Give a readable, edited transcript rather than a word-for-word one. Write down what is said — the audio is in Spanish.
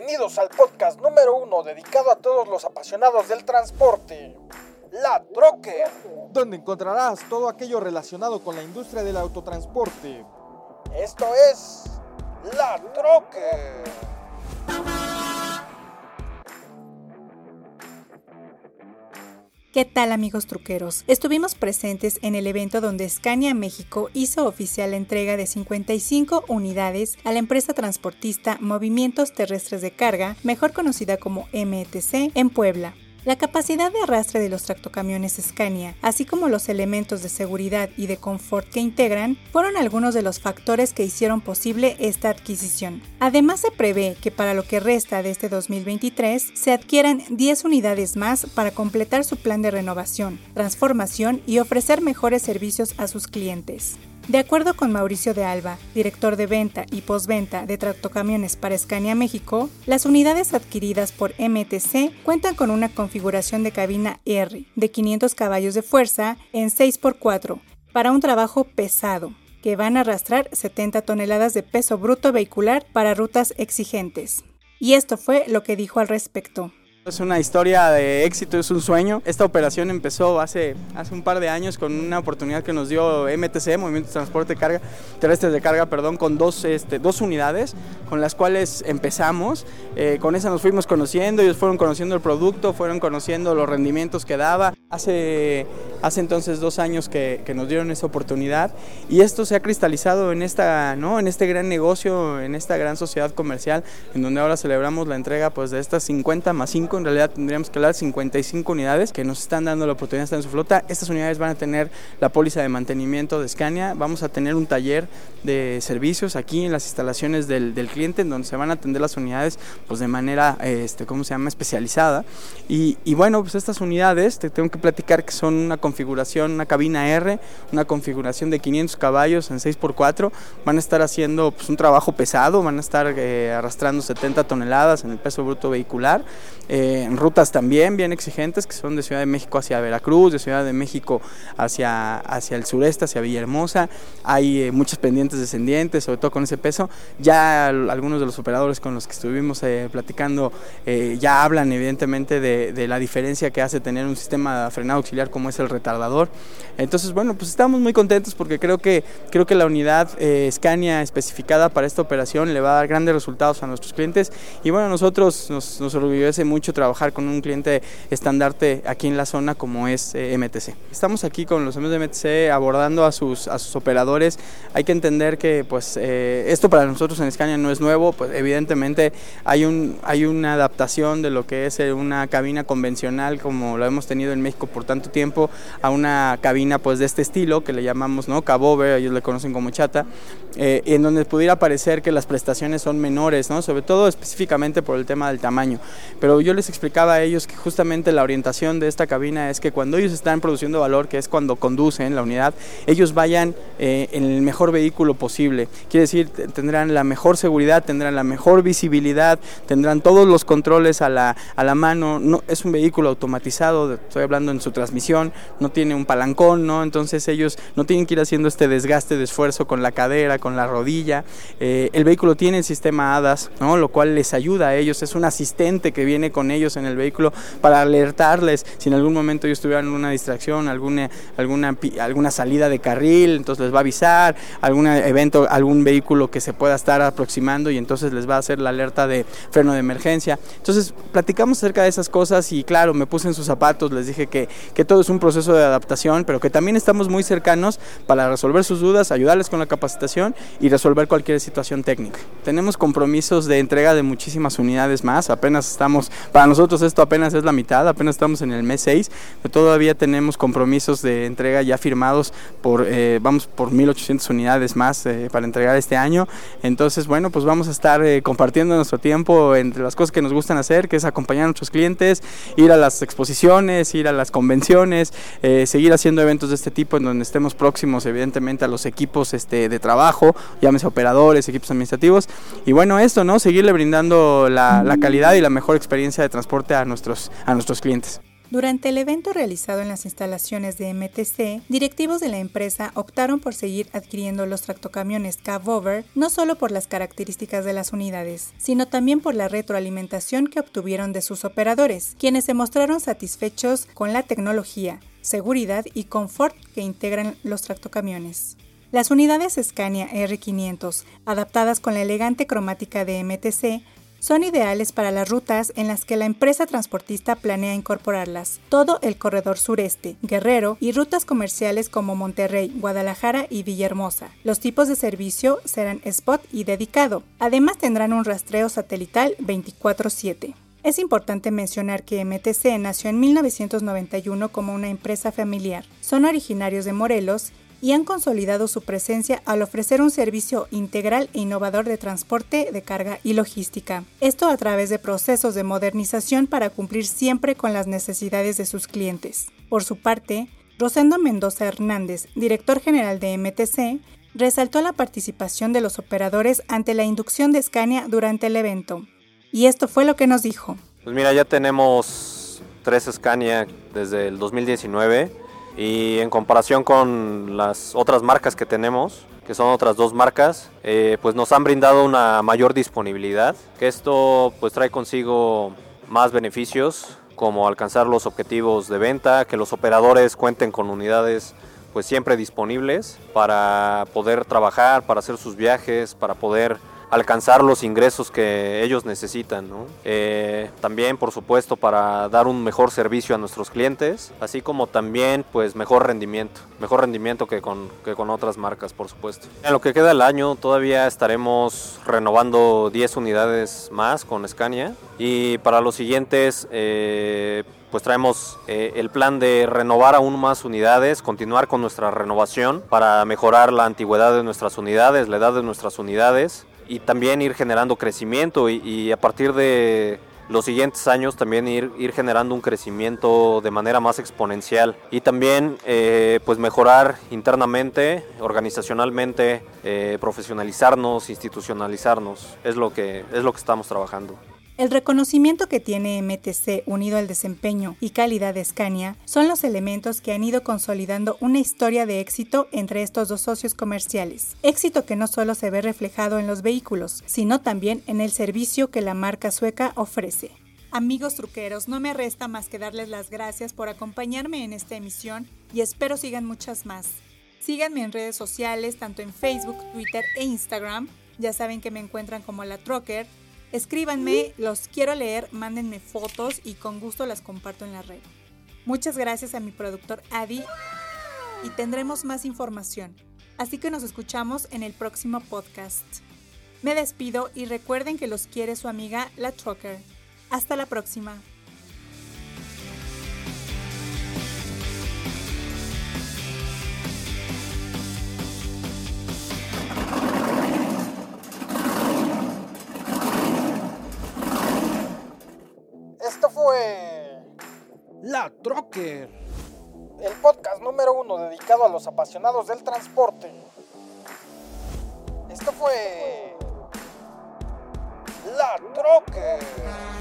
Bienvenidos al podcast número 1 dedicado a todos los apasionados del transporte, La Trocker, donde encontrarás todo aquello relacionado con la industria del autotransporte. Esto es La Trocker. ¿Qué tal, amigos truqueros? Estuvimos presentes en el evento donde Scania México hizo oficial la entrega de 55 unidades a la empresa transportista Movimientos Terrestres de Carga, mejor conocida como MTC, en Puebla. La capacidad de arrastre de los tractocamiones Scania, así como los elementos de seguridad y de confort que integran, fueron algunos de los factores que hicieron posible esta adquisición. Además, se prevé que para lo que resta de este 2023 se adquieran 10 unidades más para completar su plan de renovación, transformación y ofrecer mejores servicios a sus clientes. De acuerdo con Mauricio de Alba, director de venta y postventa de tractocamiones para Scania México, las unidades adquiridas por MTC cuentan con una configuración de cabina R de 500 caballos de fuerza en 6x4 para un trabajo pesado, que van a arrastrar 70 toneladas de peso bruto vehicular para rutas exigentes. Y esto fue lo que dijo al respecto. Es una historia de éxito, es un sueño. Esta operación empezó hace un par de años con una oportunidad que nos dio MTC, Movimiento de Transporte Terrestres de Carga, con dos unidades con las cuales empezamos. Con esa nos fuimos conociendo, ellos fueron conociendo el producto, fueron conociendo los rendimientos que daba. Hace entonces 2 años que nos dieron esa oportunidad y esto se ha cristalizado en este gran negocio, en esta gran sociedad comercial, en donde ahora celebramos la entrega de estas 50 más 5, en realidad tendríamos que hablar de 55 unidades que nos están dando la oportunidad de estar en su flota. Estas unidades van a tener la póliza de mantenimiento de Scania, vamos a tener un taller de servicios aquí en las instalaciones del cliente, en donde se van a atender las unidades de manera especializada. Y bueno, pues estas unidades te tengo que platicar que son una configuración, una cabina R, una configuración de 500 caballos en 6x4, van a estar haciendo un trabajo pesado, van a estar arrastrando 70 toneladas en el peso bruto vehicular, en rutas también bien exigentes, que son de Ciudad de México hacia Veracruz, de Ciudad de México hacia el sureste, hacia Villahermosa. Hay muchos pendientes descendientes, sobre todo con ese peso. Ya algunos de los operadores con los que estuvimos platicando ya hablan evidentemente de la diferencia que hace tener un sistema de frenado auxiliar como es el retardador. Entonces, bueno, pues estamos muy contentos porque creo que la unidad Scania especificada para esta operación le va a dar grandes resultados a nuestros clientes y bueno, nosotros nos orgullece mucho trabajar con un cliente estandarte aquí en la zona como es MTC. Estamos aquí con los amigos de MTC abordando a sus operadores. Hay que entender que esto para nosotros en Scania no es nuevo, evidentemente hay una adaptación de lo que es una cabina convencional como lo hemos tenido en México por tanto tiempo a una cabina de este estilo que le llamamos cabover, ellos le conocen como chata, en donde pudiera parecer que las prestaciones son menores, sobre todo específicamente por el tema del tamaño, pero yo les explicaba a ellos que justamente la orientación de esta cabina es que cuando ellos están produciendo valor, que es cuando conducen la unidad, ellos vayan en el mejor vehículo posible, quiere decir tendrán la mejor seguridad, tendrán la mejor visibilidad, tendrán todos los controles a la mano, no es un vehículo automatizado, estoy hablando en su transmisión, no tiene un palancón, entonces ellos no tienen que ir haciendo este desgaste de esfuerzo con la cadera, con la rodilla. El vehículo tiene el sistema ADAS, lo cual les ayuda a ellos, es un asistente que viene con ellos en el vehículo para alertarles si en algún momento ellos tuvieran una distracción, alguna salida de carril, entonces les va a avisar, algún vehículo que se pueda estar aproximando y entonces les va a hacer la alerta de freno de emergencia. Entonces platicamos acerca de esas cosas y claro, me puse en sus zapatos, les dije que todo es un proceso de adaptación, pero que también estamos muy cercanos para resolver sus dudas, ayudarles con la capacitación y resolver cualquier situación técnica. Tenemos compromisos de entrega de muchísimas unidades más, para nosotros esto apenas es la mitad, apenas estamos en el mes 6, pero todavía tenemos compromisos de entrega ya firmados vamos por 1,800 unidades más para entregar este año. Entonces, bueno, pues vamos a estar compartiendo nuestro tiempo entre las cosas que nos gustan hacer, que es acompañar a nuestros clientes, ir a las exposiciones, ir a las convenciones, seguir haciendo eventos de este tipo en donde estemos próximos evidentemente a los equipos de trabajo, llámese operadores, equipos administrativos y bueno, seguirle brindando la calidad y la mejor experiencia de transporte a nuestros clientes. Durante el evento realizado en las instalaciones de MTC, directivos de la empresa optaron por seguir adquiriendo los tractocamiones Cabover no solo por las características de las unidades, sino también por la retroalimentación que obtuvieron de sus operadores, quienes se mostraron satisfechos con la tecnología, seguridad y confort que integran los tractocamiones. Las unidades Scania R500, adaptadas con la elegante cromática de MTC, son ideales para las rutas en las que la empresa transportista planea incorporarlas, todo el corredor sureste, Guerrero y rutas comerciales como Monterrey, Guadalajara y Villahermosa. Los tipos de servicio serán spot y dedicado. Además tendrán un rastreo satelital 24/7. Es importante mencionar que MTC nació en 1991 como una empresa familiar. Son originarios de Morelos y han consolidado su presencia al ofrecer un servicio integral e innovador de transporte de carga y logística. Esto a través de procesos de modernización para cumplir siempre con las necesidades de sus clientes. Por su parte, Rosendo Mendoza Hernández, director general de MTC, resaltó la participación de los operadores ante la inducción de Scania durante el evento. Y esto fue lo que nos dijo. Pues mira, ya tenemos 3 Scania desde el 2019. Y en comparación con las otras marcas que tenemos, que son otras 2 marcas, pues nos han brindado una mayor disponibilidad, que esto pues trae consigo más beneficios, como alcanzar los objetivos de venta, que los operadores cuenten con unidades pues siempre disponibles para poder trabajar, para hacer sus viajes, para poder alcanzar los ingresos que ellos necesitan, ¿no? También, por supuesto, para dar un mejor servicio a nuestros clientes, así como también pues mejor rendimiento que con otras marcas, por supuesto. En lo que queda del año todavía estaremos renovando 10 unidades más con Scania, y para los siguientes pues traemos el plan de renovar aún más unidades, continuar con nuestra renovación para mejorar la antigüedad de nuestras unidades, la edad de nuestras unidades, y también ir generando crecimiento y a partir de los siguientes años también ir generando un crecimiento de manera más exponencial, y también pues mejorar internamente, organizacionalmente, profesionalizarnos, institucionalizarnos, es lo que estamos trabajando. El reconocimiento que tiene MTC unido al desempeño y calidad de Scania son los elementos que han ido consolidando una historia de éxito entre estos 2 socios comerciales. Éxito que no solo se ve reflejado en los vehículos, sino también en el servicio que la marca sueca ofrece. Amigos truqueros, no me resta más que darles las gracias por acompañarme en esta emisión y espero sigan muchas más. Síganme en redes sociales, tanto en Facebook, Twitter e Instagram. Ya saben que me encuentran como La Trucker. Escríbanme, los quiero leer, mándenme fotos y con gusto las comparto en la red. Muchas gracias a mi productor Adi y tendremos más información. Así que nos escuchamos en el próximo podcast. Me despido y recuerden que los quiere su amiga La Trucker. Hasta la próxima. Esto fue La Trucker, el podcast número 1 dedicado a los apasionados del transporte. Esto fue La Trucker.